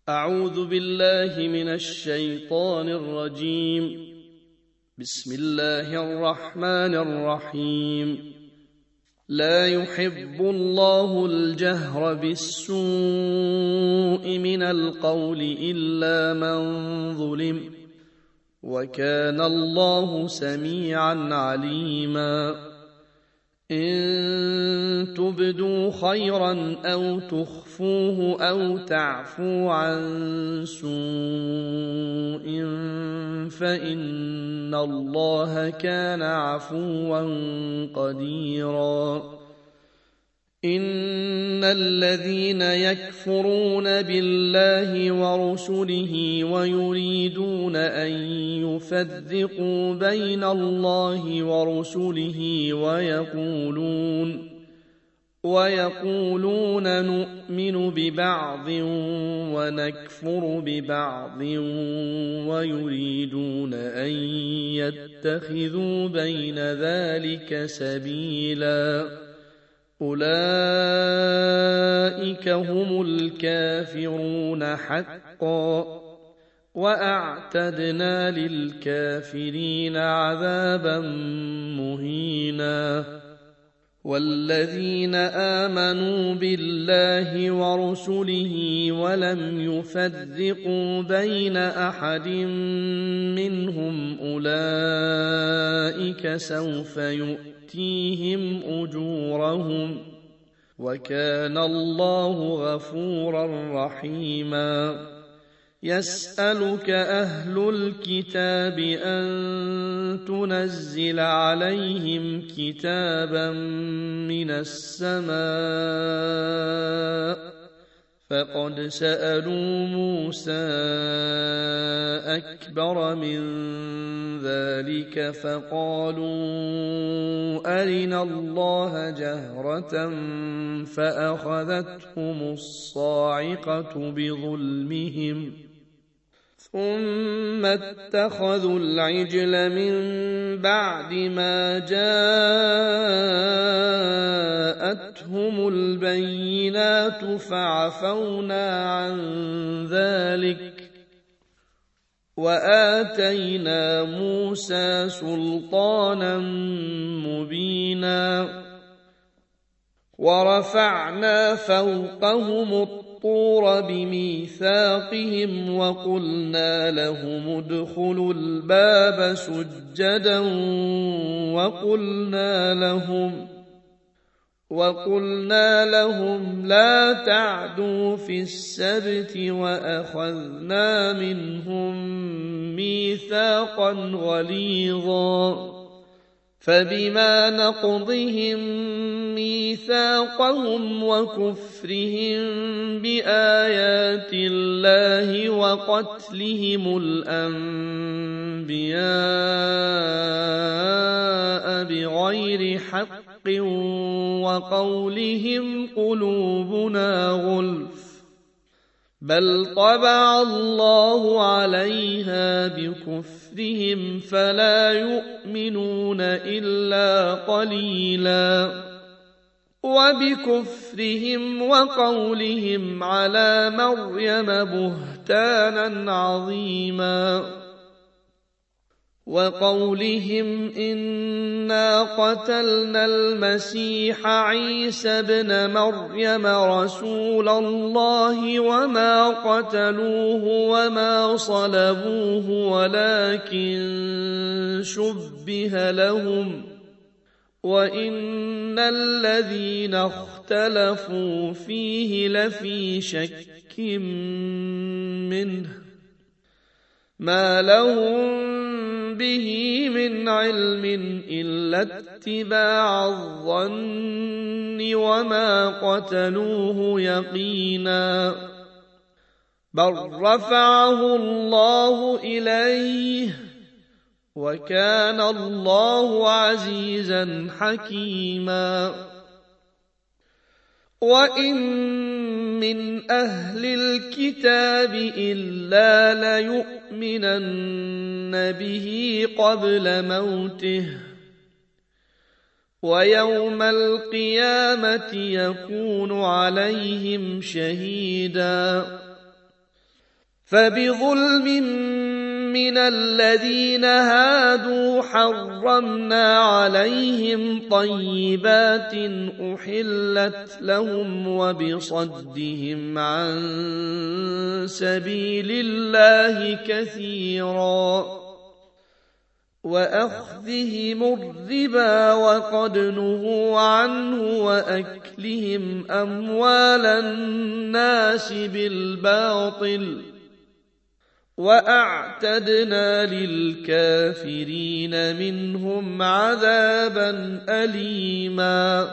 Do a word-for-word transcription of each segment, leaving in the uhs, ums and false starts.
أعوذ بالله من الشيطان الرجيم. بسم الله الرحمن الرحيم. لا يحب الله الجهر بالسوء من القول إلا من ظلم، وكان الله سميعا عليما. إن تبدوا خيرا أو تخفوه أو تعفو عن سوء فإن الله كان عفوا قديرا. إن الذين يكفرون بالله ورسله ويريدون أن يفرقوا بين الله ورسله ويقولون ويقولون نؤمن ببعض ونكفر ببعض ويريدون أن يتخذوا بين ذلك سبيلا، أولئك هم الكافرون حقا، وأعتدنا للكافرين عذابا مهينا. والذين آمنوا بالله ورسله ولم يفرقوا بين أحد منهم أولئك سوف يؤتيهم أجورهم، وكان الله غفورا رحيما. يسألك أهل الكتاب أن تنزل عليهم كتابا من السماء، فقد سألوا موسى أكبر من ذلك فقالوا أرنا الله جهرة فأخذتهم الصاعقة بظلمهم، ثم اتخذوا العجل من بعد ما جاءتهم البينات فعفونا عن ذلك، وآتينا موسى سلطانا مبينا. ورفعنا فوقهم الطور بميثاقهم وقلنا لهم ادخلوا الباب سجدا وقلنا لهم وقلنا لهم لا تعدوا في السبت، وأخذنا منهم ميثاقا غليظا. فبما نقضهم ميثاقهم وكفرهم بآيات الله وقتلهم الأنبياء بغير حق وقولهم قلوبنا غلف، بل طبع الله عليها بكفرهم فلا يؤمنون إلا قليلا. وبكفرهم وقولهم على مريم بهتانا عظيما، وقولهم إنا قتلنا المسيح عيسى ابن مريم رسول الله وما قتلوه وما صلبوه ولكن شبه لهم، وإن الذين اختلفوا فيه لفي شك منه، ما لهم به من علم إلا اتباع الظن وما قتلوه يقينا، بل رفعه الله إليه، وكان الله عزيزا حكيما. وإن من أهل الكتاب إلا ليؤمنن به قبل موته، ويوم القيامة يكون عليهم شهيدا. فبظلم من الذين هادوا حرمنا عليهم طيبات أحلت لهم وبصدهم عن سبيل الله كثيرا وأخذهم الربا وقد نهوا عنه وأكلهم أموال الناس بالباطل وأعتدنا للكافرين منهم عذابا أليما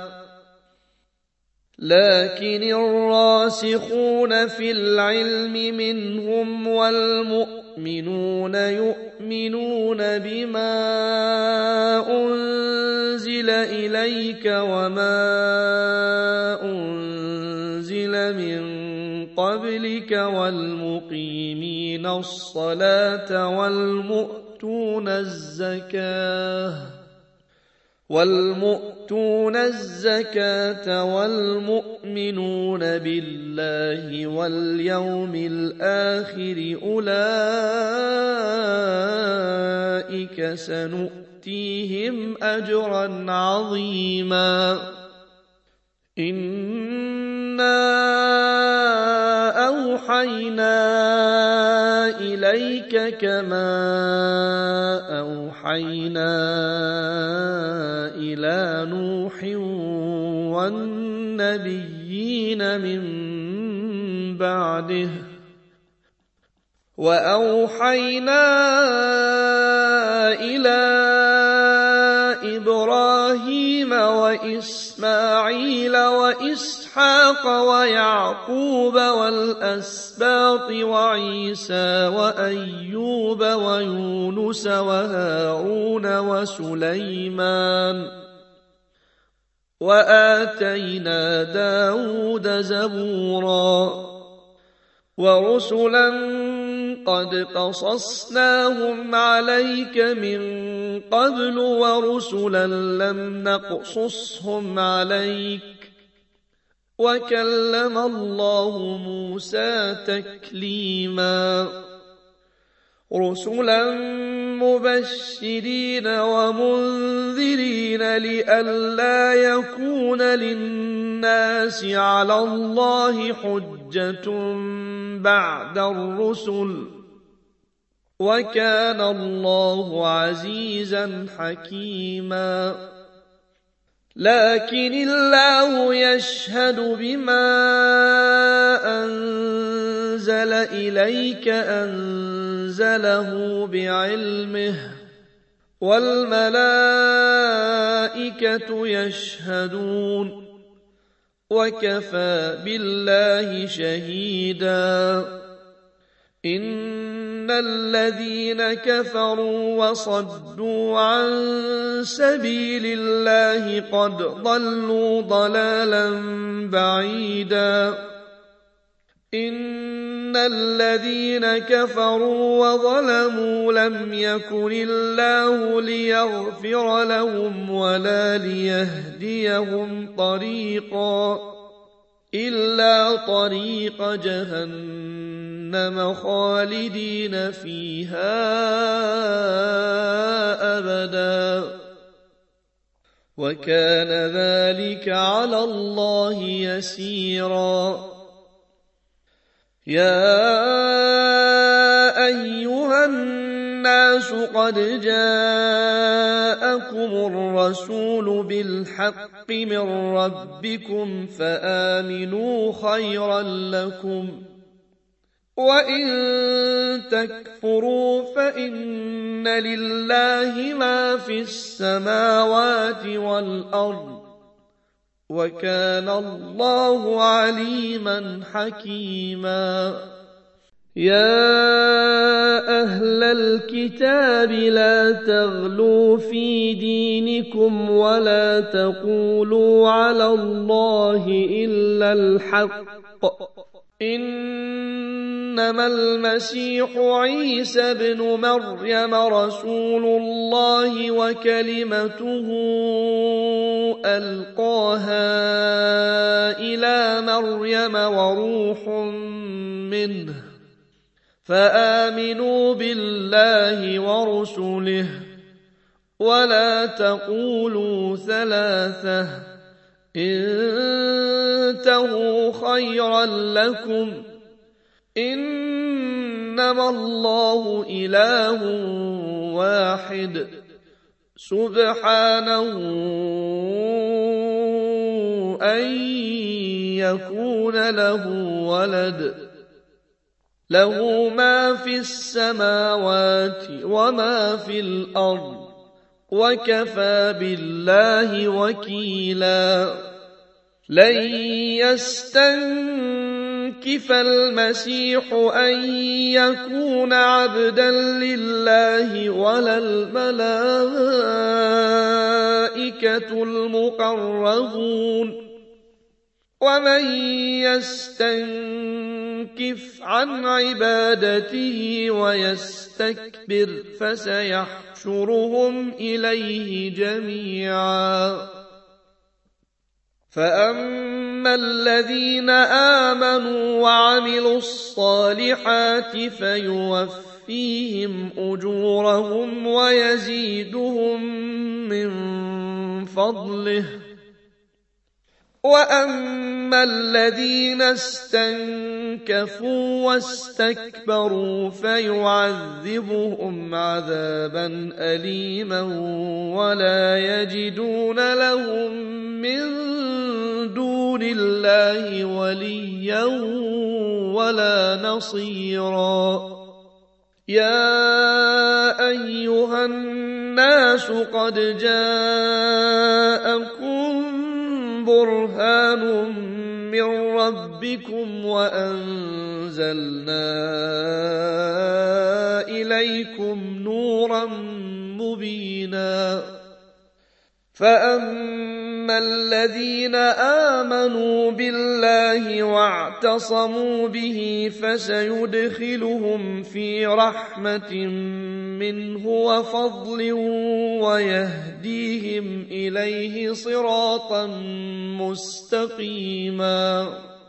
لكن الراسخون في العلم منهم والمؤمنون يؤمنون بما أنزل إليك وما أنزل من قبلك والمقيمين الصلاة والمؤتون الزكاة والمؤتون الزكاة والمؤمنون بالله واليوم الآخر أولئك سنؤتيهم أجرا عظيما إنا أوحينا إليك كما أوحينا إلى نوح والنبيين من بعده وأوحينا إلى إبراهيم وإسماعيل وإسحاق ويعقوب والأسباط وعيسى وأيوب ويونس وهارون وسليمان وآتينا داود زبورا ورسلا قد قصصناهم عليك من قبل ورسلا لم نقصصهم عليك وكلم الله موسى تكليما رسلا مبشرين ومنذرين لئلا يكون للناس على الله حجة بعد الرسل وكان الله عزيزا حكيما لكن الله يشهد بما أنزل إليك أنزله بعلمه والملائكة يشهدون وكفى بالله شهيدا إن الذين كفروا وصدوا عن سبيل الله قد ضلوا ضلالا بعيدا إن الذين كفروا وظلموا لم يكن الله ليغفر لهم ولا ليهديهم طريقا إلا طريق جهنم خالدين فيها أبدا وكان ذلك على الله يسيرا يا أيها الناس قد جاءكم الرسول بالحق من ربكم فآمنوا خيرا لكم وإن تكفروا فإن لله ما في السماوات والأرض وكان الله عليما حكيما يا أهل الكتاب لا تغلوا في دينكم ولا تقولوا على الله إلا الحق إنما المسيح عيسى بن مريم رسول الله وكلمته ألقاها إلى مريم وروح منه فآمنوا بالله ورسله ولا تقولوا ثلاثة انتهوا خيرا لكم إنما الله إله واحد سبحانه أن يكون له ولد له ما في السماوات وما في الأرض وكفى بالله وكيلا لن يستنكف المسيح أن يكون عبدا لله ولا الملائكة المقربون ومن يستنكف عن عبادته ويستكبر فسيحشرهم إليه جميعا فأما الذين آمنوا وعملوا الصالحات فيوفيهم أجورهم ويزيدهم من فضله وأما الذين استنكفوا واستكبروا فيعذبهم عذابا أليما ولا يجدون لهم من دون الله وليا ولا نصيرا يا أيها الناس قد جاءكم برهان من ربكم وأنزلنا إليكم نورا مبينا فأما الذين آمنوا بالله واعتصموا به فسيدخلهم في رحمة منه وفضل ويهديهم إليه صراطا مستقيما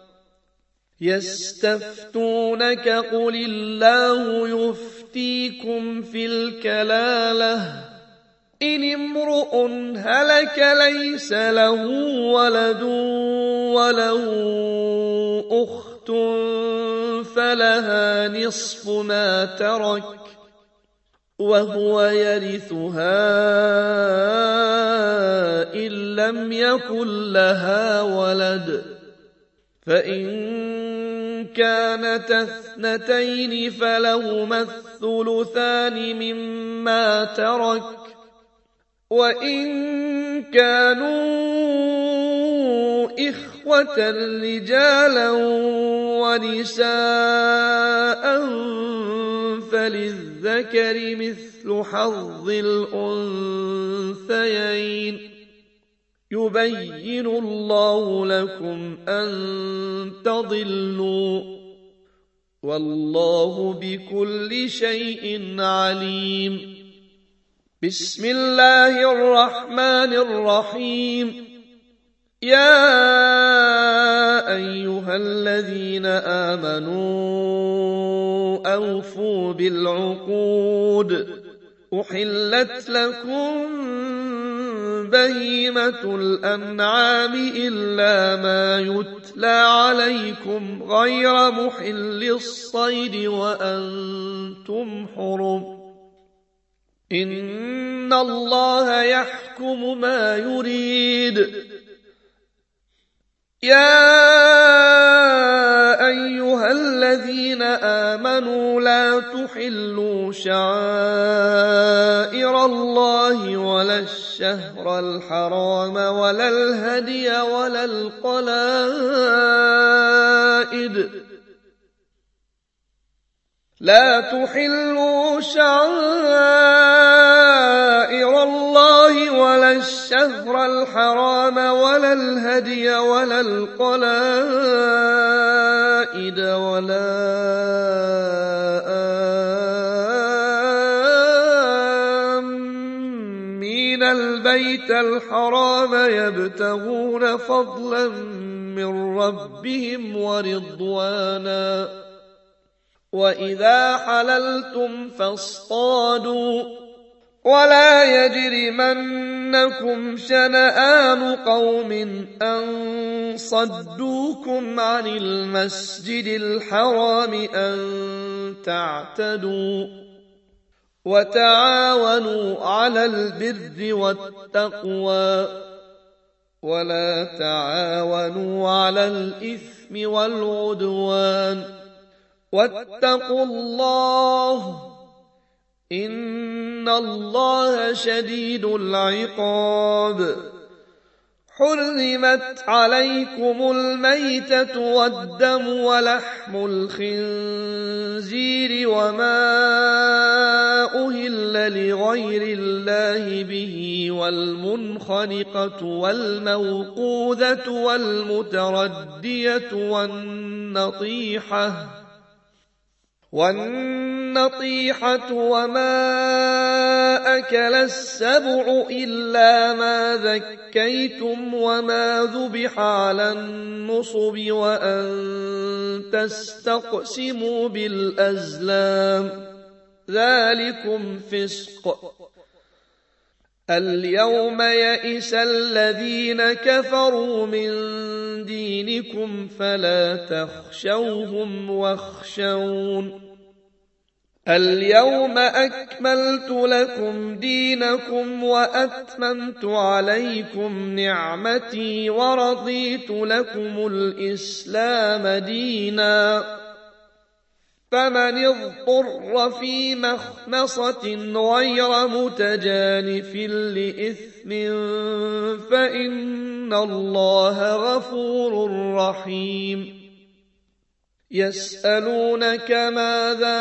يستفتونك قل الله يفتيكم في الكلالة إن امرؤ هلك ليس له ولد وله أخت فلها نصف ما ترك وهو يرثها إن لم يكن لها ولد فإن كانتا اثنتين فلهما الثلثان مما ترك وإن كانوا إخوة رجالا ونساء فللذكر مثل حظ الأنثيين يبين الله لكم أن تضلوا والله بكل شيء عليم بسم الله الرحمن الرحيم يا أيها الذين آمنوا أوفوا بالعقود أحلت لكم بهيمة الأنعام إلا ما يتلى عليكم غير محل الصيد وأنتم حرم إن الله يحكم ما يريد يا أيها الذين آمنوا لا تحلوا شعائر الله ولا الشهر الحرام ولا الهدي ولا القلائد لا تحلوا شعائر الله ولا الشهر الحرام ولا الهدي ولا القلائد ولا آمين البيت الحرام يبتغون فضلا من ربهم ورضوانا وإذا حللتم فاصطادوا ولا يجرمنكم شنآن قوم أن صدوكم عن المسجد الحرام أن تعتدوا وتعاونوا على البر والتقوى ولا تعاونوا على الإثم والعدوان واتقوا الله إن الله شديد العقاب. حرمت عليكم الميتة والدم ولحم الخنزير وما أهل لغير الله به والمنخنقة والموقوذة والمتردية والنطيحة والنطيحة وما أكل السبع إلا ما ذكيتم وما ذبح على النصب وأن تستقسموا بالأزلام ذلكم فسق. اليوم يئس الذين كفروا من دينكم فلا تخشوهم واخشون. اليوم أكملت لكم دينكم وأتممت عليكم نعمتي ورضيت لكم الإسلام دينا. فمن اضطر في مخمصة غير متجانف لإثم فإن الله غفور رحيم. يسألونك ماذا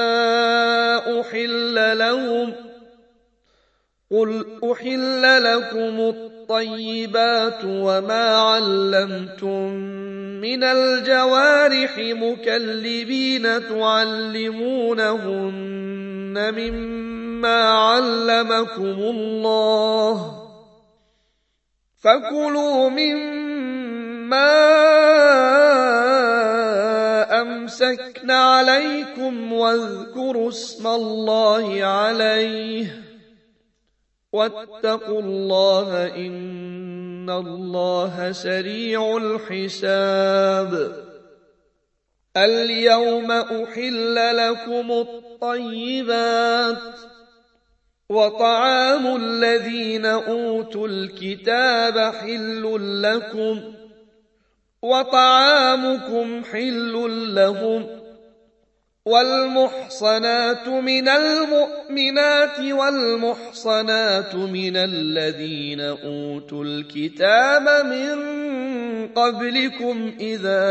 أحل لهم قل أحل لكم الطيبات وما علمتم من الجوارح مكلبين تعلمونهن مما علمكم الله فكلوا مما أمسكن عليكم واذكروا اسم الله عليه واتقوا الله إن الله سريع الحساب. اليوم أحل لكم الطيبات وطعام الذين أوتوا الكتاب حل لكم وطعامكم حل لهم والمحصنات من المؤمنات والمحصنات من الذين أوتوا الكتاب من قبلكم إذا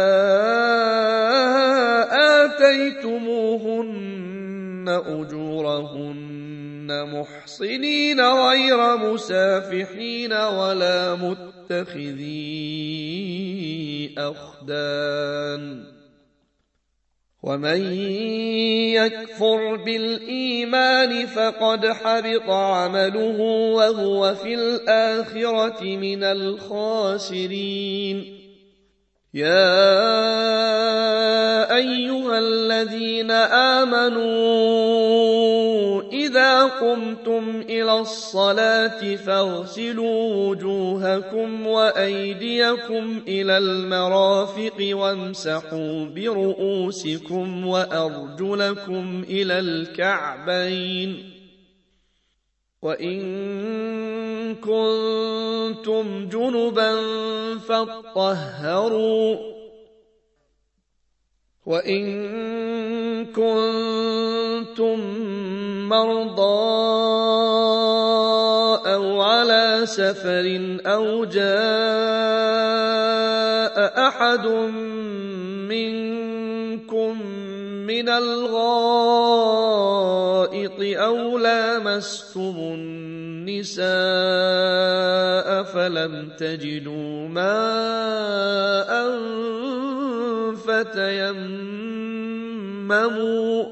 آتيتموهن أجورهن محصنين غير مسافحين ولا متخذي أخدان. ومن يكفر بالإيمان فقد حبط عمله وهو في الآخرة من الخاسرين. يا أيها الذين آمنوا إذا قمتم إلى الصلاة فاغسلوا وجوهكم وأيديكم إلى المرافق وامسحوا برؤوسكم وأرجلكم إلى الكعبين وإن كنتم جنبا فاطهروا وإن كنتم مرضى أو على سفر أو جاء أحد منكم من الغائط أو لامستم النساء فلم تجدوا ماء فتيمموا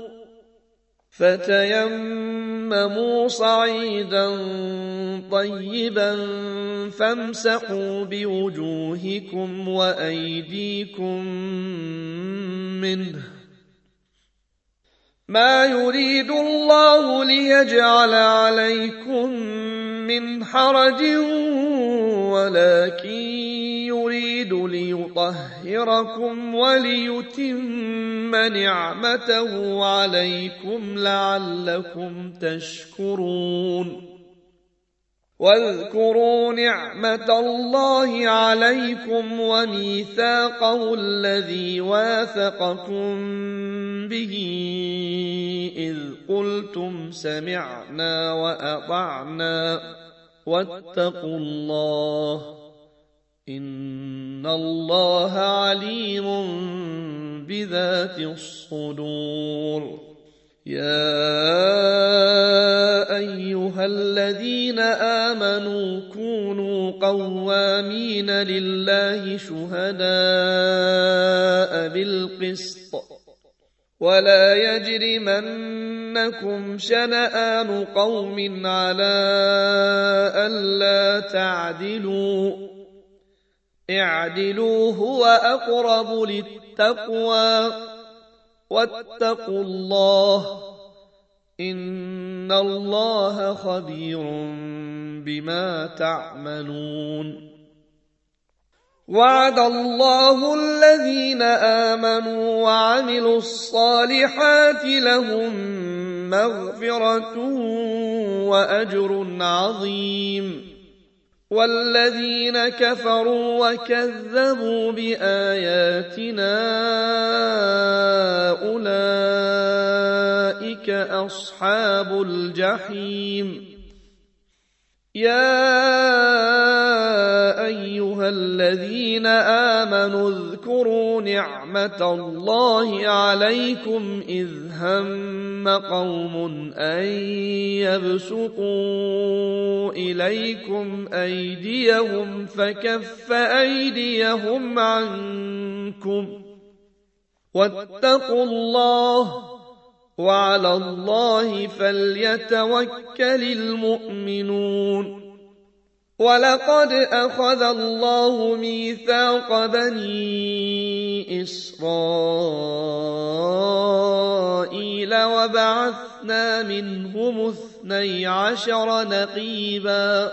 فتيمموا صعيدا طيبا فامسحوا بوجوهكم وأيديكم منه ما يريد الله ليجعل عليكم من حرج ولكن يريد ليطهركم وليتم نعمته عليكم لعلكم تشكرون واذكروا نعمة الله عليكم وميثاقه الذي واثقكم به إذ قلتم سمعنا وأطعنا واتقوا الله إن الله عليم بذات الصدور يا أيها الذين آمنوا كونوا قوامين لله شهداء بالقسط ولا يجرمنكم شنآن قوم على ألا تعدلوا اعدلوا هو أقرب للتقوى واتقوا الله إن الله خبير بما تعملون وعد الله الذين آمنوا وعملوا الصالحات لهم مغفرة وأجر عظيم والذين كفروا وكذبوا بآياتنا أولئك أصحاب الجحيم يا أيها الذين آمنوا اذكروا نعمة الله عليكم إذ هم قوم أن يبسطوا إليكم أيديهم فكف أيديهم عنكم واتقوا الله وعلى الله فليتوكل المؤمنون ولقد أخذ الله ميثاق بني إسرائيل وبعثنا منهم اثني عشر نقيبا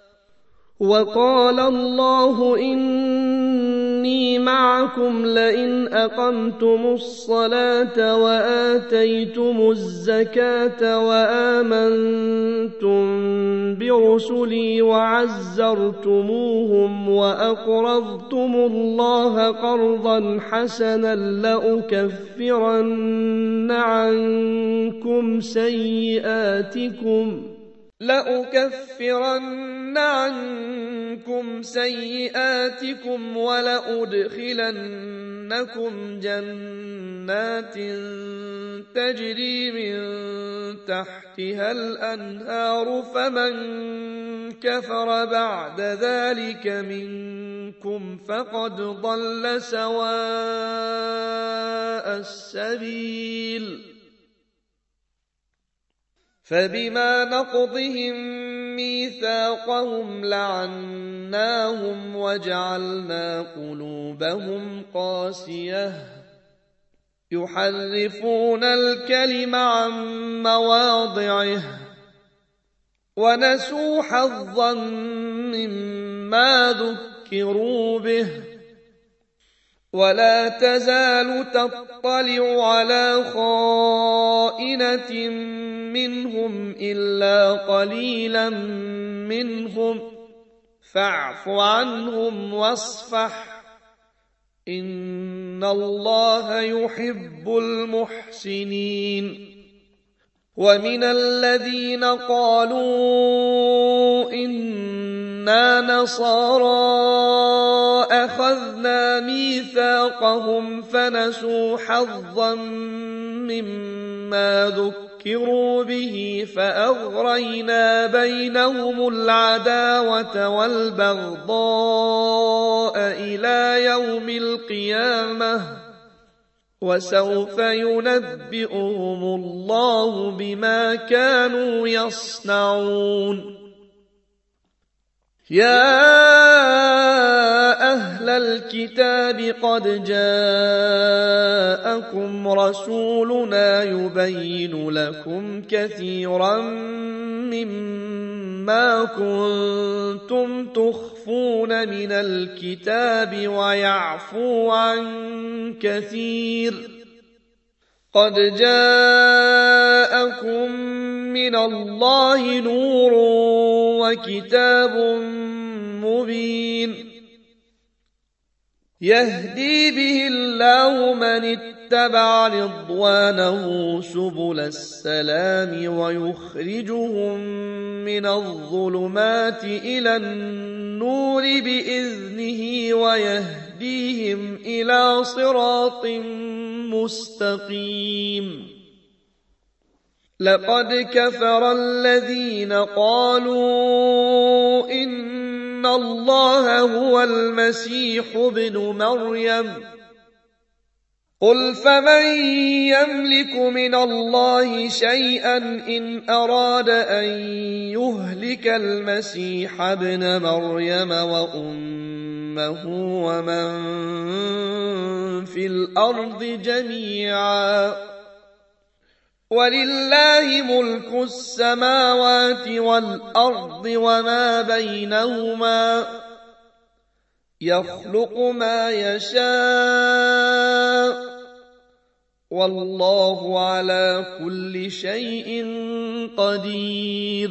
وقال الله إني معكم لئن أقمتم الصلاة وآتيتم الزكاة وآمنتم برسلي وعزرتموهم وأقرضتم الله قرضا حسنا لأكفرن عنكم سيئاتكم لأكفرن عنكم سيئاتكم ولأدخلنكم جنات تجري من تحتها الأنهار فمن كفر بعد ذلك منكم فقد ضل سواء السبيل فبما نقضهم ميثاقهم لعناهم وجعلنا قلوبهم قاسية يحرفون الكلم عن مواضعه ونسوا حظا مما ذكروا به ولا تزال تطلع على خائنة منهم إلا قليلا منهم فاعف عنهم واصفح إن الله يحب المحسنين ومن الذين قالوا إنا نصارى أخذنا ميثاقهم فنسوا حظا مما ذكروا به فأغرينا بينهم العداوة والبغضاء إلى يوم القيامة وسوف ينبئهم الله بما كانوا يصنعون يا أهل الكتاب قد جاءكم رسولنا يبين لكم كثيرا مما كنتم تخفون من الكتاب ويعفو عن كثير. قد جاءكم من الله نور وكتاب مبين يهدي به الله من اتبع رضوانه سبل السلام ويخرجهم من الظلمات إلى النور بإذنه ويهديهم إلى صراط مستقيم. لقد كفر الذين قالوا إن الله هو المسيح ابن مريم قل فمن يملك من الله شيئا إن أراد أن يهلك المسيح ابن مريم وأمه ومن في الأرض جميعا ولله ملك السماوات والأرض وما بينهما يخلق ما يشاء والله على كل شيء قدير.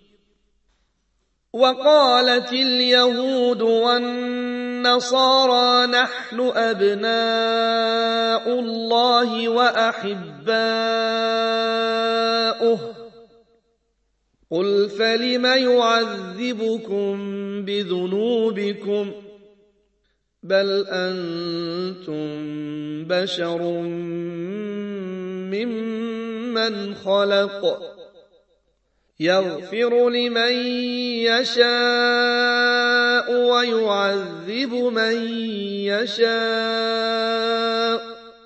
وقالت اليهود والنصارى نحن أبناء الله وأحباؤه قل فلم يعذبكم بذنوبكم بل أنتم بشر ممن خلق يغفر لمن يشاء ويعذب من يشاء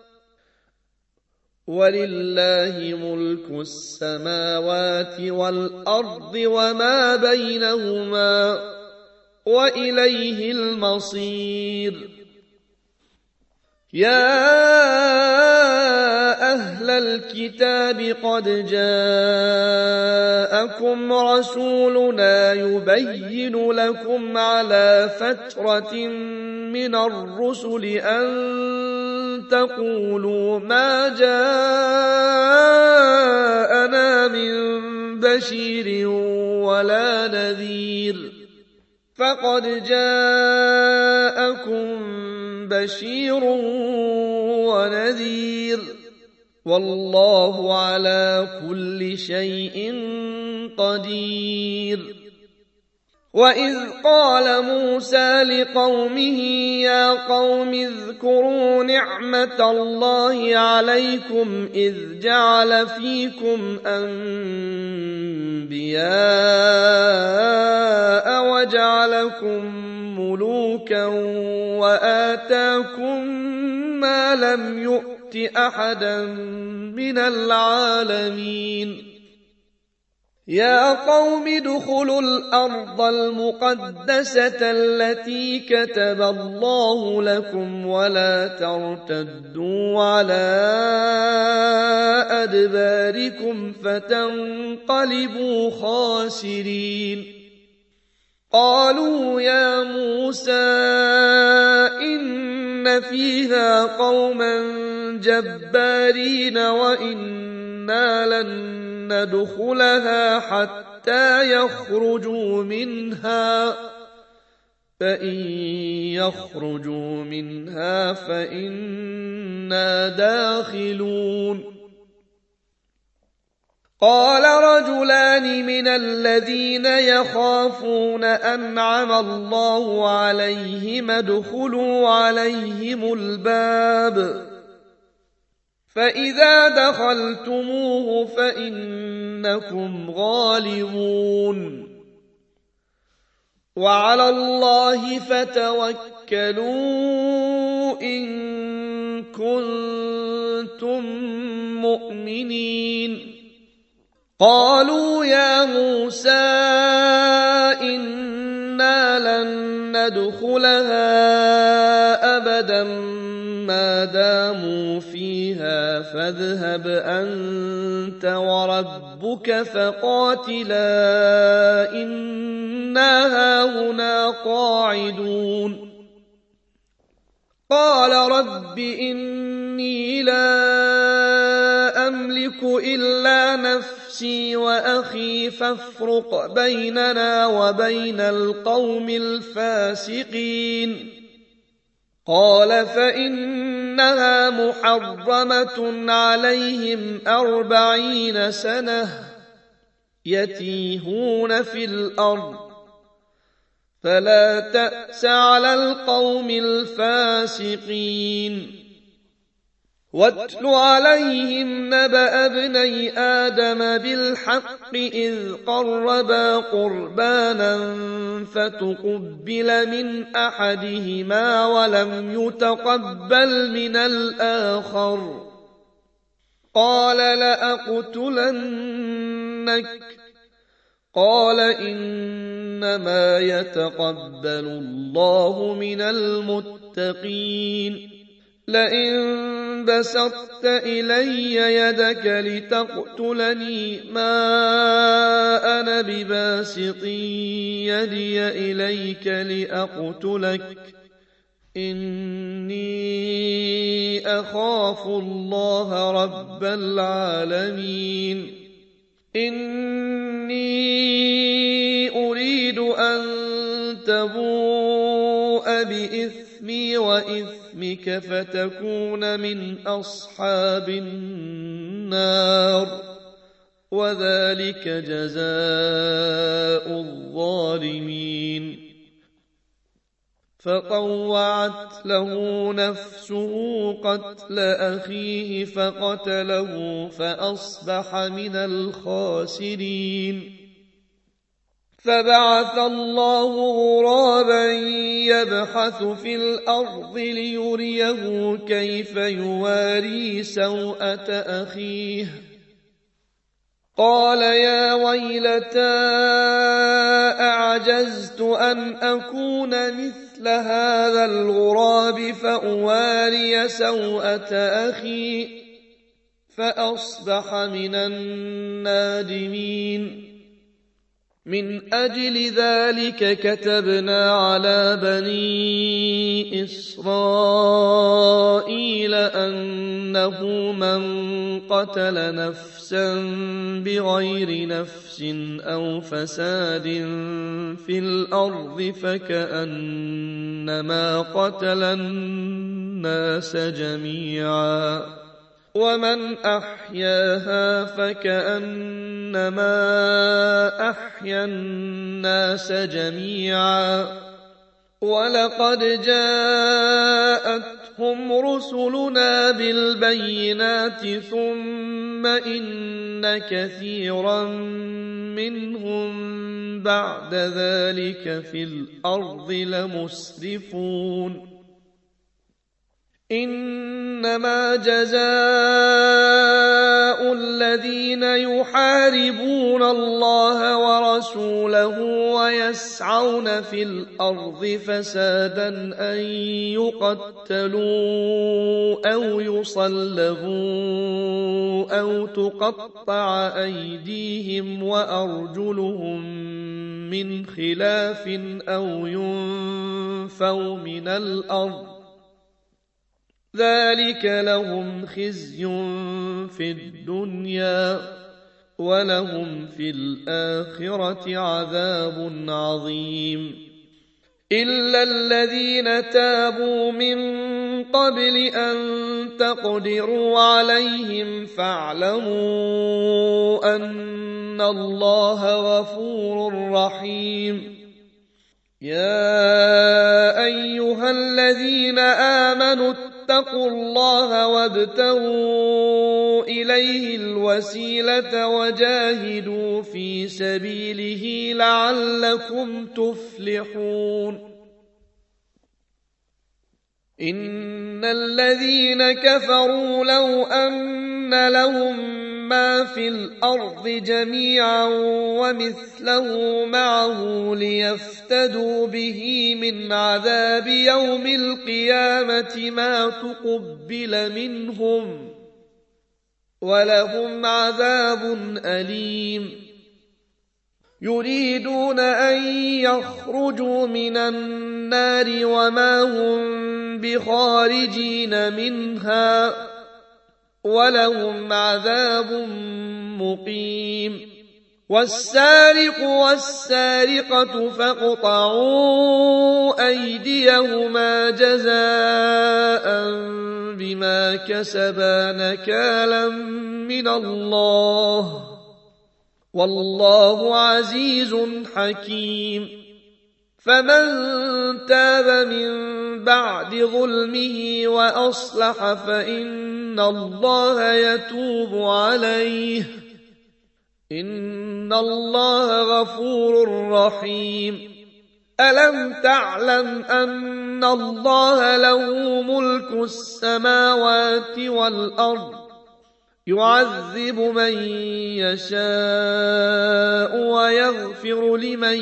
ولله ملك السماوات والأرض وما بينهما وإليه المصير. يا أهل الكتاب قد جاءكم رسولنا يبين لكم على فترة من الرسل أن تقولوا ما جاءنا من بشير ولا نذير فقد جاءكم بشير ونذير والله على كل شيء قدير. وإذ قال موسى لقومه يا قوم اذكروا نعمة الله عليكم إذ جعل فيكم أنبياء وجعلكم ملوكا وآتاكم ما لم يؤت أحدا من العالمين. يا قوم ادخلوا الأرض المقدسة التي كتب الله لكم ولا ترتدوا على أدباركم فتنقلبوا خاسرين. قالوا يا موسى إن فيها قوما جبارين وإنا لن ندخلها حتى يخرجوا منها فإن يخرجوا منها فإنا داخلون. قال رجلان من الذين يخافون أنعم الله عليهم ادخلوا عليهم الباب فإذا دخلتموه فإنكم غالبون وعلى الله فتوكلوا إن كنتم مؤمنين. قالوا يا موسى إنا لن ندخلها أبدا ما داموا فيها فاذهب أنت وربك فقاتلا إنا هاهنا قاعدون قال رب إني لا أملك إلا نفسي وأخي فافرق بيننا وبين القوم الفاسقين قال فإنها محرمة عليهم أربعين سنة يتيهون في الأرض فلا تأس على القوم الفاسقين واتل عليهم نبأ ابني آدم بالحق إذ قربا قربانا فتقبل من أحدهما ولم يتقبل من الآخر قال لأقتلنك قال إنما يتقبل الله من المتقين لئن بسطت إلي يدك لتقتلني ما أنا بباسط يدي إليك لأقتلك إني أخاف الله رب العالمين إني أريد أن تبوء بإثمي وإثمك فتكون من أصحاب النار وذلك جزاء الظالمين فطوعت له نفسه قتل أخيه فقتله فأصبح من الخاسرين فبعث الله غرابا يبحث في الأرض ليريه كيف يواري سوءة أخيه قال يا ويلتى أعجزت أن أكون مثل هذا الغراب فأواري سوءة أخي فأصبح من النادمين من أجل ذلك كتبنا على بني إسرائيل أنه من قتل نفسا بغير نفس أو فساد في الأرض فكأنما قتل الناس جميعا ومن أحياها فكأنما أحيا الناس جميعا ولقد جاءتهم رسلنا بالبينات ثم إن كثيرا منهم بعد ذلك في الأرض لمسرفون إنما جزاء الذين يحاربون الله ورسوله ويسعون في الأرض فسادا أن يقتلوا أو يصلبوا أو تقطع أيديهم وأرجلهم من خلاف أو ينفوا من الأرض ذلك لهم خزي في الدنيا ولهم في الآخرة عذاب عظيم إلا الذين تابوا من قبل أن تقدروا عليهم فاعلموا أن الله غفور رحيم يا أيها الذين آمنوا اتقوا الله وابتغوا إليه الوسيلة وجاهدوا في سبيله لعلكم تفلحون إن الذين كفروا لو أن لهم ما في الأرض جميعا ومثله معه ليفتدوا به من عذاب يوم القيامة ما تقبل منهم ولهم عذاب أليم. يريدون أن يخرجوا من النار وما هم بخارجين منها ولهم عذاب مقيم. والسارق والسارقة فاقطعوا أيديهما جزاء بما كسبا نكالا من الله والله عزيز حكيم. فمن تاب من بعد ظلمه وأصلح فإن الله يتوب عليه إن الله غفور رحيم. ألم تعلم أن الله له ملك السماوات والأرض يعذب من يشاء ويغفر لمن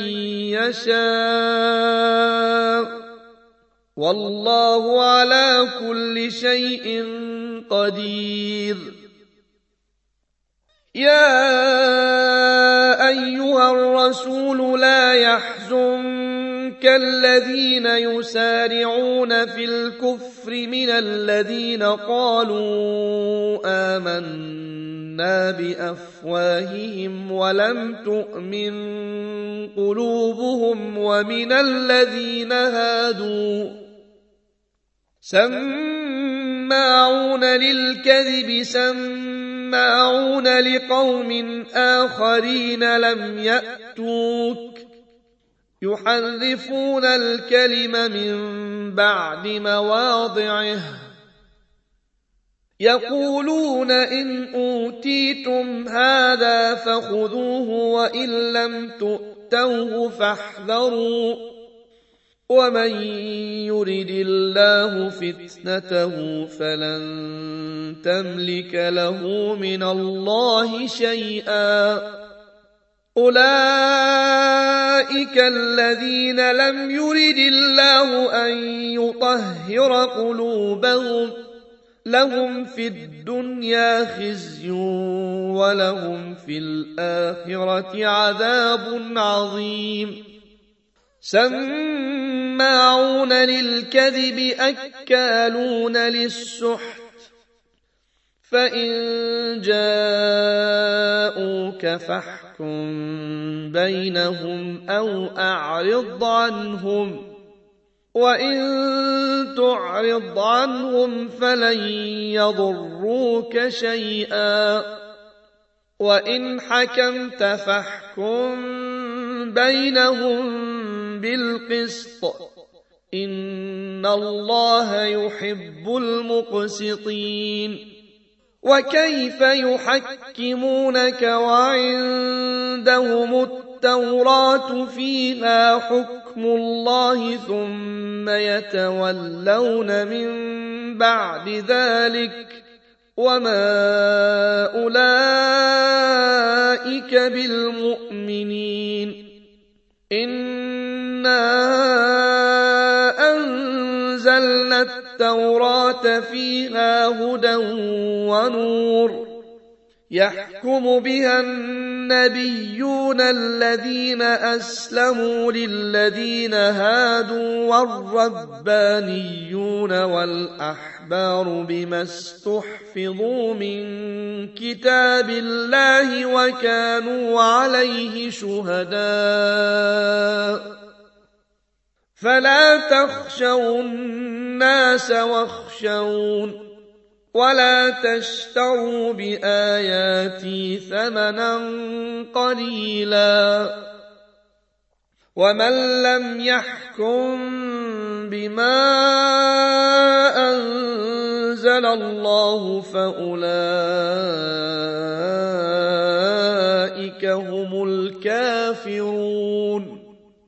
يشاء والله على كل شيء قدير. يا أيها الرسول لا يحزنك الذين يسارعون في الكفر من الذين قالوا آمنا بأفواههم ولم تؤمن قلوبهم ومن الذين هادوا سماعون للكذب سماعون لقوم آخرين لم يأتوك يحرفون الكلم من بعد مواضعه يقولون إن أوتيتم هذا فخذوه وإن لم تؤتوه فاحذروا ومن يرد الله فتنته فلن تملك له من الله شيئا. أولئك الذين لم يرد الله أن يطهر قلوبهم لهم في الدنيا خزي ولهم في الآخرة عذاب عظيم. سماعون للكذب أكالون للسحت فإن جاءوك فاحكم بينهم أو أعرض عنهم وإن تعرض عنهم فلن يضروك شيئا وإن حكمت فاحكم بينهم بالقسط إن الله يحب المقسطين. وكيف يحكمونك وعندهم التوراة فيها حكم الله ثم يتولون من بعد ذلك وما أولئك بالمؤمنين. إنا أنزلنا التوراة فيها هدى ونور يحكم بها النبيون الذين أسلموا للذين هادوا والربانيون والأحبار بما استحفظوا من كتاب الله وكانوا عليه شهداء فلا تخشوا الناس واخشون ولا تشتروا بآياتي ثمنا قليلا ومن لم يحكم بما أنزل الله فأولئك هم الكافرون.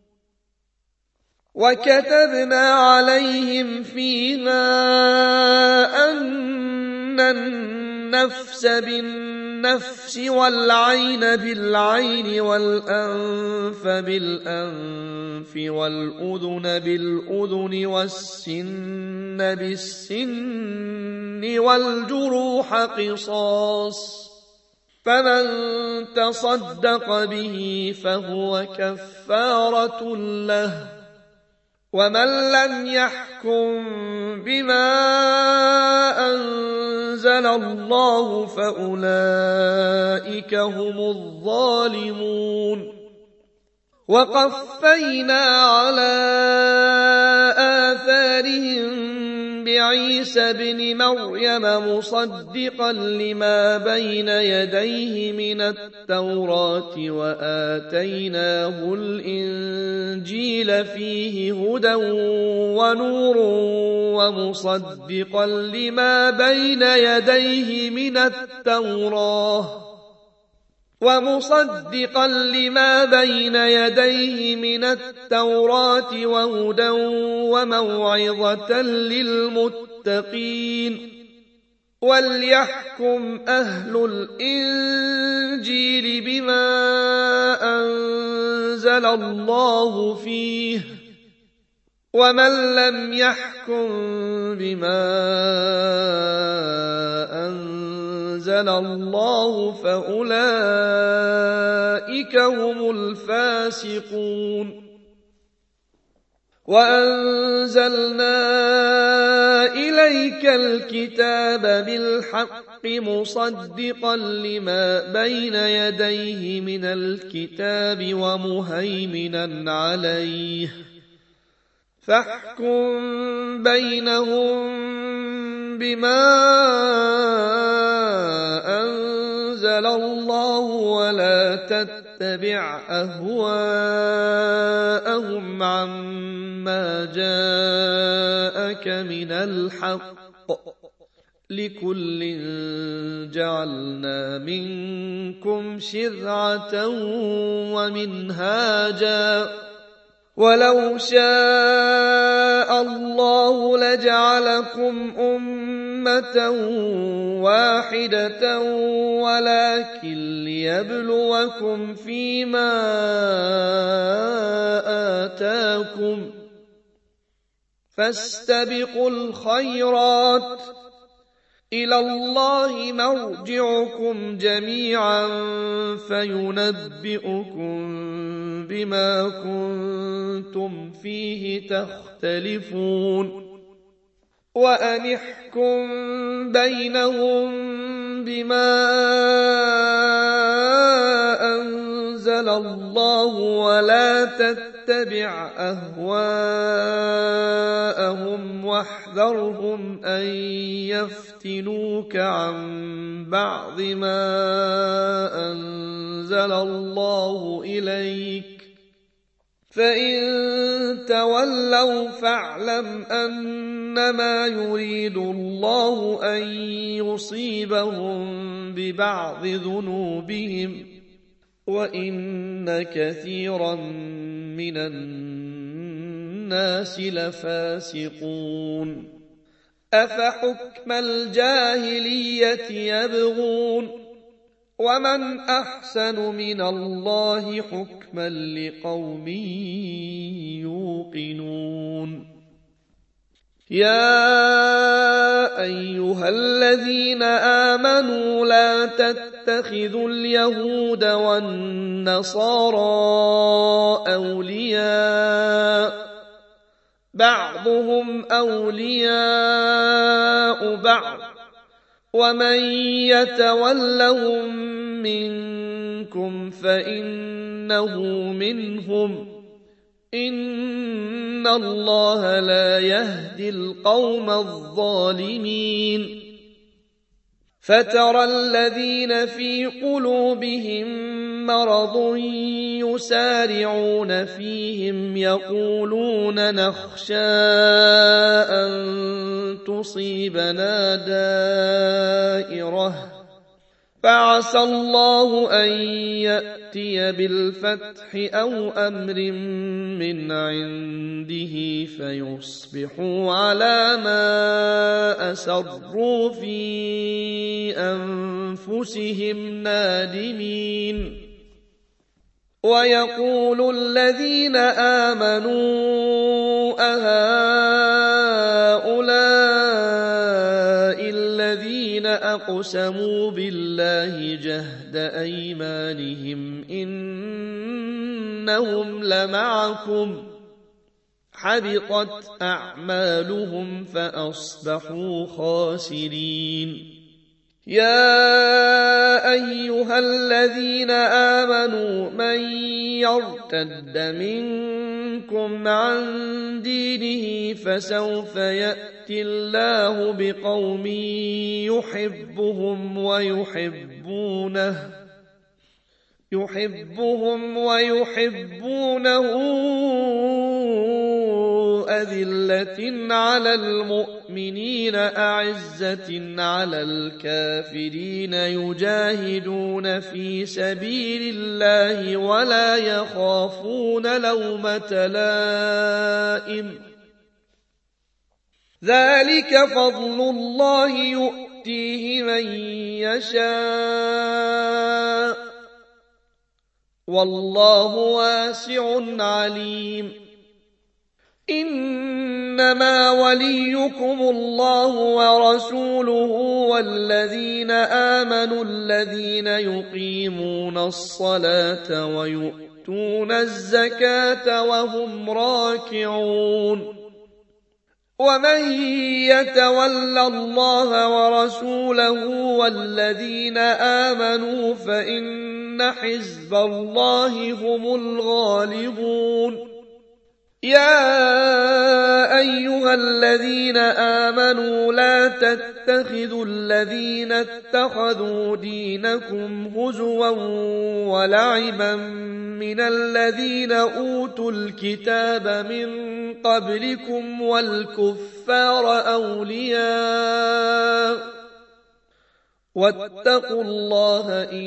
وكتبنا عليهم فيها أن النفس بالنفس بالنفس والعين بالعين والأنف بالأنف والأذن بالأذن والسن بالسن والجروح قصاص، فمن تصدق به فهو كفارة له، ومن لم يحكم بما أنزل الله فأولئك هم الظالمون. وقفينا على آثارهم بعيسى بن مريم مصدقا لما بين يديه من التوراة وآتيناه الإنجيل فيه هدى ونور ومصدقا لما بين يديه من التوراة ومصدقا لما بين يديه من التوراة وهدى وموعظة للمتقين. وليحكم أهل الإنجيل بما أنزل الله فيه، ومن لم يحكم بما أنزل الله فأولئك هم الفاسقون. وأنزلنا إليك الكتاب بالحق مصدقا لما بين يديه من الكتاب ومهيمنا عليه، فاحكم بينهم بما أنزل الله ولا تتبع أهواءهم عما جاءك من الحق، لكل جعلنا منكم شرعة ومنهاجا، ولو شاء الله لجعلكم أمة واحدة ولكن ليبلوكم فيما آتاكم، فاستبقوا الخيرات، إلى الله مرجعكم جميعا فينبئكم بما كنتم فيه تختلفون. وأن احكم بينهم بما أنزل الله ولا تتبع أهواءهم واحذرهم أن يفتنوك عن بعض ما أنزل الله إليك، فإن تولوا فاعلم أنما يريد الله أن يصيبهم ببعض ذنوبهم، وإن كثيرا من الناس لفاسقون. أفحكم الجاهلية يبغون، ومن أحسن من الله حكما لقوم يوقنون. يا أيها الذين آمنوا لا تتخذوا اليهود والنصارى أولياء، بعضهم أولياء بعض، ومن يتولهم منكم فإنه منهم، إن الله لا يهدي القوم الظالمين. فترى الذين في قلوبهم مرض يسارعون فيهم يقولون نخشى أن تصيبنا دائرة فعسى الله أن يأتي بالفتح أو أمر من عنده فيصبحوا على ما أسروا في أنفسهم نادمين. ويقول الذين آمنوا أهؤلاء الذين أقسموا بالله جهد أيمانهم إنهم لمعكم حبطت أعمالهم فأصبحوا خاسرين. يا أيها الذين آمنوا من يرتد منكم عن دينه فسوف يأتي الله بقوم يحبهم ويحبونه يحبهم ويحبونه أذلة على المؤمنين أعزة على الكافرين يجاهدون في سبيل الله ولا يخافون لومة لائم ذلك فضل الله يؤتيه من يشاء والله واسع عليم. إنما وليكم الله ورسوله والذين آمنوا الذين يقيمون الصلاة ويؤتون الزكاة وهم راكعون. ومن يتول الله ورسوله والذين آمنوا فإن حزب الله هم الغالبون. يا أيها الذين آمنوا لا تتخذوا الذين اتخذوا دينكم هزوا ولعبا من الذين أوتوا الكتاب من قبلكم والكفار أولياء واتقوا الله إن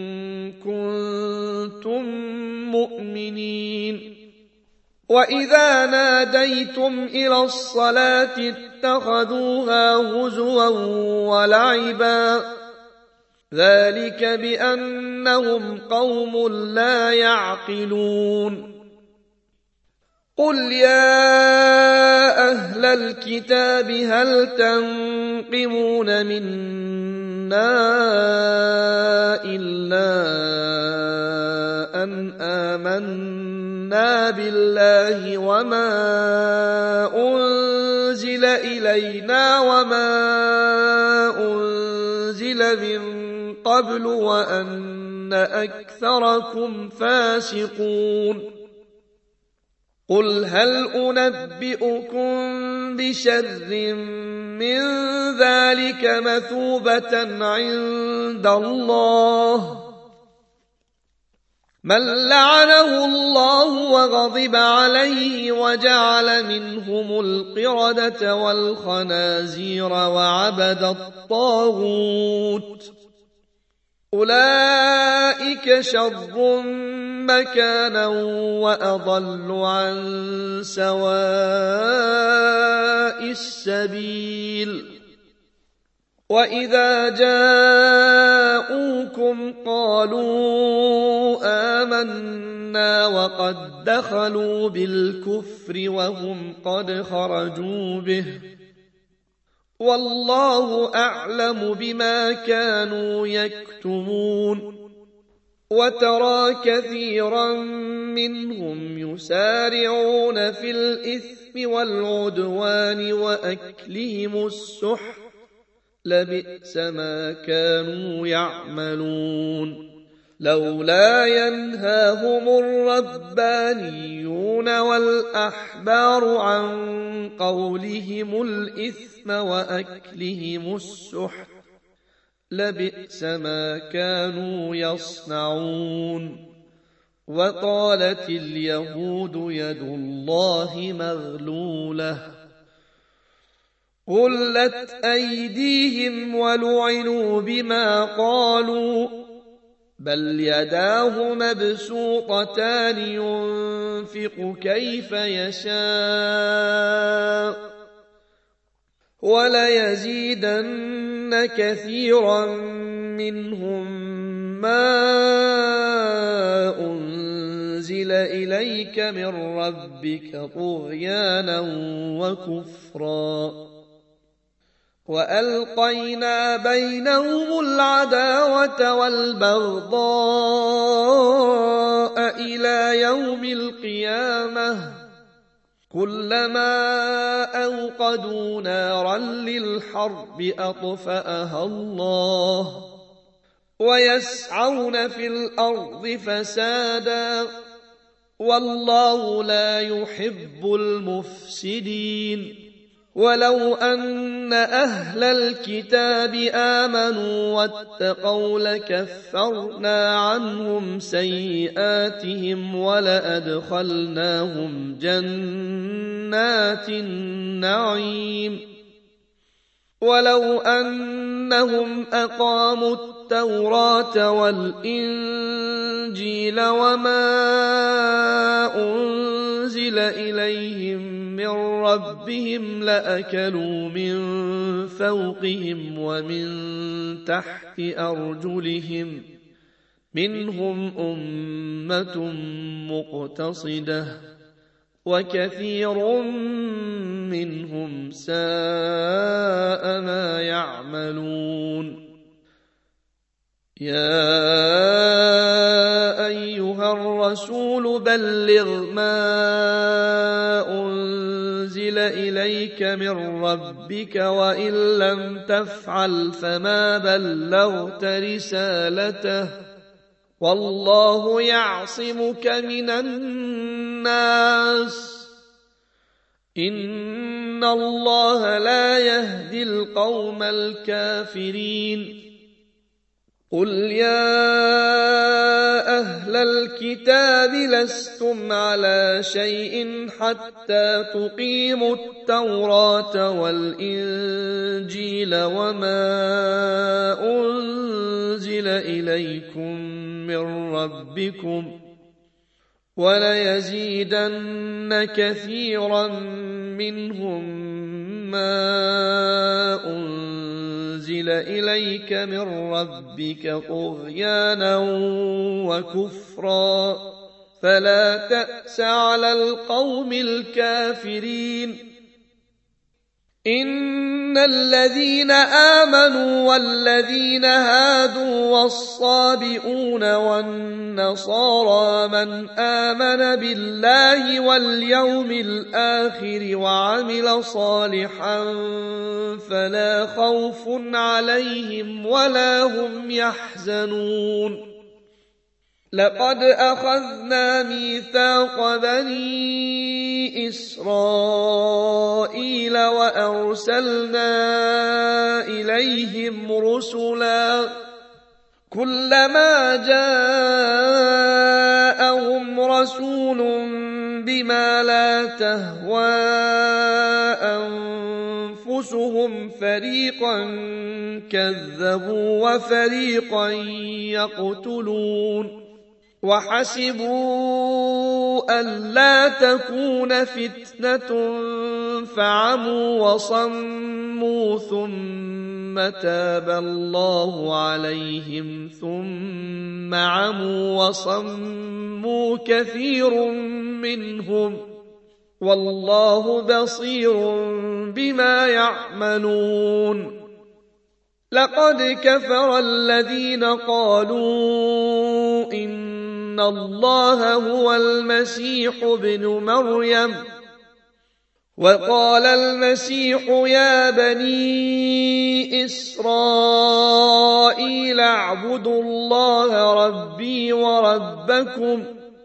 كنتم مؤمنين. وإذا ناديتم إلى الصلاة اتخذوها هزوا ولعبا ذلك بأنهم قوم لا يعقلون. قل يا أهل الكتاب هل تنقمون منا إلا أن آمنا بالله وما أنزل إلينا وما أنزل من قبل وأن أكثركم فاسقون. قل هل أنبئكم بشر من ذلك مثوبة عند الله من لعنه الله وغضب عليه وجعل منهم القردة والخنازير وعبد الطاغوت أولئك شر مكانا وأضل عن سواء السبيل. وإذا جاءوكم قالوا آمنا وقد دخلوا بالكفر وهم قد خرجوا به والله أعلم بما كانوا يكتمون. وترى كثيرا منهم يسارعون في الإثم والعدوان وأكلهم السحت لبئس ما كانوا يعملون. لولا ينهاهم الربانيون والأحبار عن قولهم الإثم وأكلهم السحت لبئس ما كانوا يصنعون. وقالت اليهود يد الله مغلولة غلت أيديهم ولعنوا بما قالوا بل يداه مبسوطتان ينفق كيف يشاء وليزيدن كثيرا منهم ما أنزل إليك من ربك طغيانا وكفرا وألقينا بينهم العداوة والبغضاء إلى يوم القيامة كلما أوقدوا نارا للحرب أطفأها الله ويسعون في الأرض فسادا والله لا يحب المفسدين ولو أن أهل الكتاب آمنوا واتقوا لكفرنا عنهم سيئاتهم ولأدخلناهم جنات النعيم ولو أنهم أقاموا التوراة والإنجيل وما أنزل إليهم من ربهم لأكلوا من فوقهم ومن تحت أرجلهم منهم أمة مقتصدة وكثير منهم ساء ما يعملون يا أيها الرسول بلغ ما أنزل إليك من ربك وإن لم تفعل فما بلغت رسالته والله يعصمك من الناس إن الله لا يهدي القوم الكافرين قل يا أهل الكتاب لستم على شيء حتى تقيموا التوراة والإنجيل وما أنزل إليكم من ربكم وليزيدن كثيرا منهم ما أنزل إليك من ربك طغيانا وكفرا فلا تأس على القوم الكافرين إن الذين آمنوا والذين هادوا والصابئون والنصارى من آمن بالله واليوم الآخر وعمل صالحا فلا خوف عليهم ولا هم يحزنون لقد أخذنا ميثاق بني إسرائيل وأرسلنا إليهم رسلا كلما جاءهم رسول بما لا تهوى أنفسهم فريقا كذبوا وفريقا يقتلون وحسبوا ألا تكون فتنة فعموا وصموا ثم تاب الله عليهم ثم عموا وصموا كثير منهم والله بصير بما يعملون لقد كفر الذين قالوا إن إن الله هو المسيح ابن مريم وقال المسيح يا بني إسرائيل اعبدوا الله ربي وربكم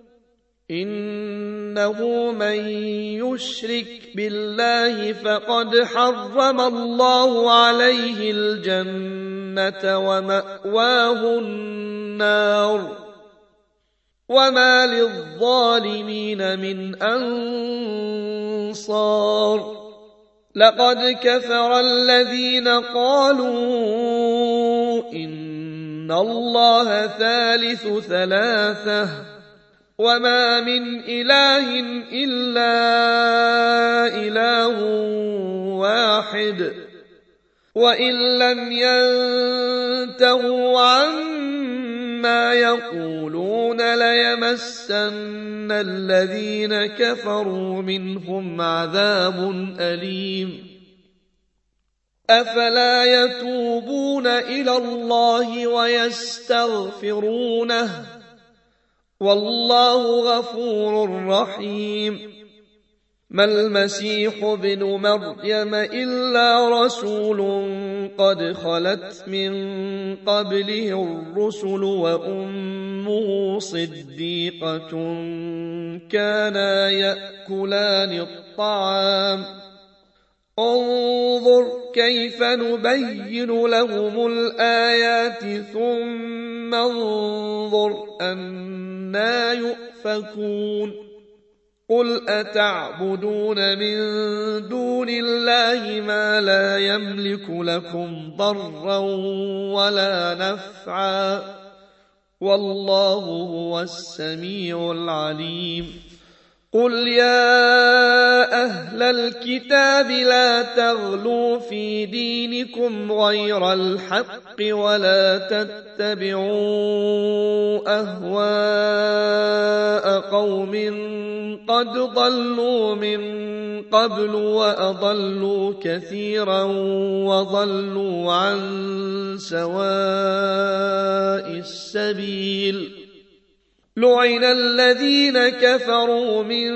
إنه من يشرك بالله فقد حرم الله عليه الجنة ومأواه النار وما للظالمين من أنصار لقد كفر الذين قالوا إن الله ثالث ثلاثة وما من إله إلا إله واحد وإن لم ينتهوا عما يقولون ليمسن الذين كفروا منهم عذاب أليم أفلا يتوبون إلى الله ويستغفرونه والله غفور رحيم ما المسيح ابن مريم إلا رسول قد خلت من قبله الرسل وأمه صديقة كانا يأكلان الطعام انظر كيف نبين لهم الآيات ثم انظر أنى يؤفكون قل أتعبدون من دون الله ما لا يملك لكم ضرا ولا نفعا والله هو السميع العليم قل يا أهل الكتاب لا تغلوا في دينكم غير الحق ولا تتبعوا أهواء قوم قد ضلوا من قبل وأضلوا كثيرا وضلوا عن سواء السبيل لعن الذين كفروا من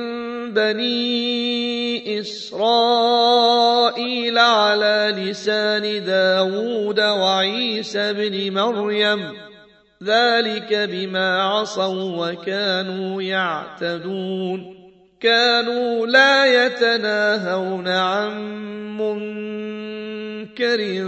بني إسرائيل على لسان داود وعيسى بن مريم ذلك بما عصوا وكانوا يعتدون كانوا لا يتناهون عن منكر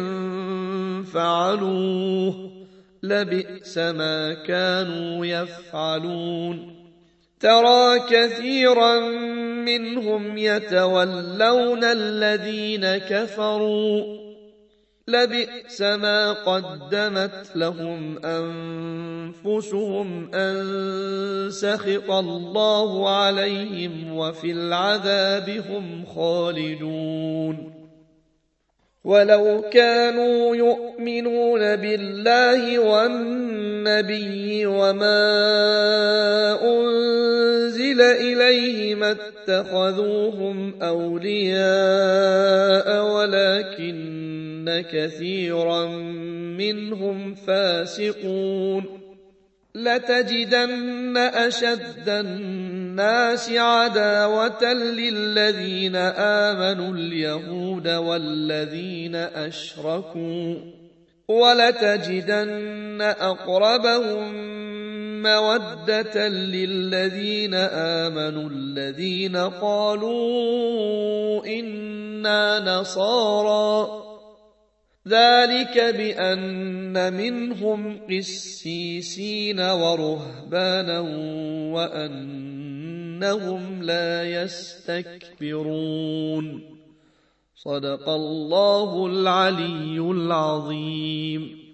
فعلوه لبئس ما كانوا يفعلون ترى كثيرا منهم يتولون الذين كفروا لبئس ما قدمت لهم أنفسهم أن سخط الله عليهم وفي العذاب هم خالدون ولو كانوا يؤمنون بالله والنبي وما أنزل إليه ما اتخذوهم أولياء ولكن كثيرا منهم فاسقون لتجدن أشد الناس عداوة للذين آمنوا اليهود والذين أشركوا ولتجدن أقربهم مودة للذين آمنوا الذين قالوا إنا نصارى ذلك بأن منهم قسيسين ورهبانا وأنهم لا يستكبرون صدق الله العلي العظيم.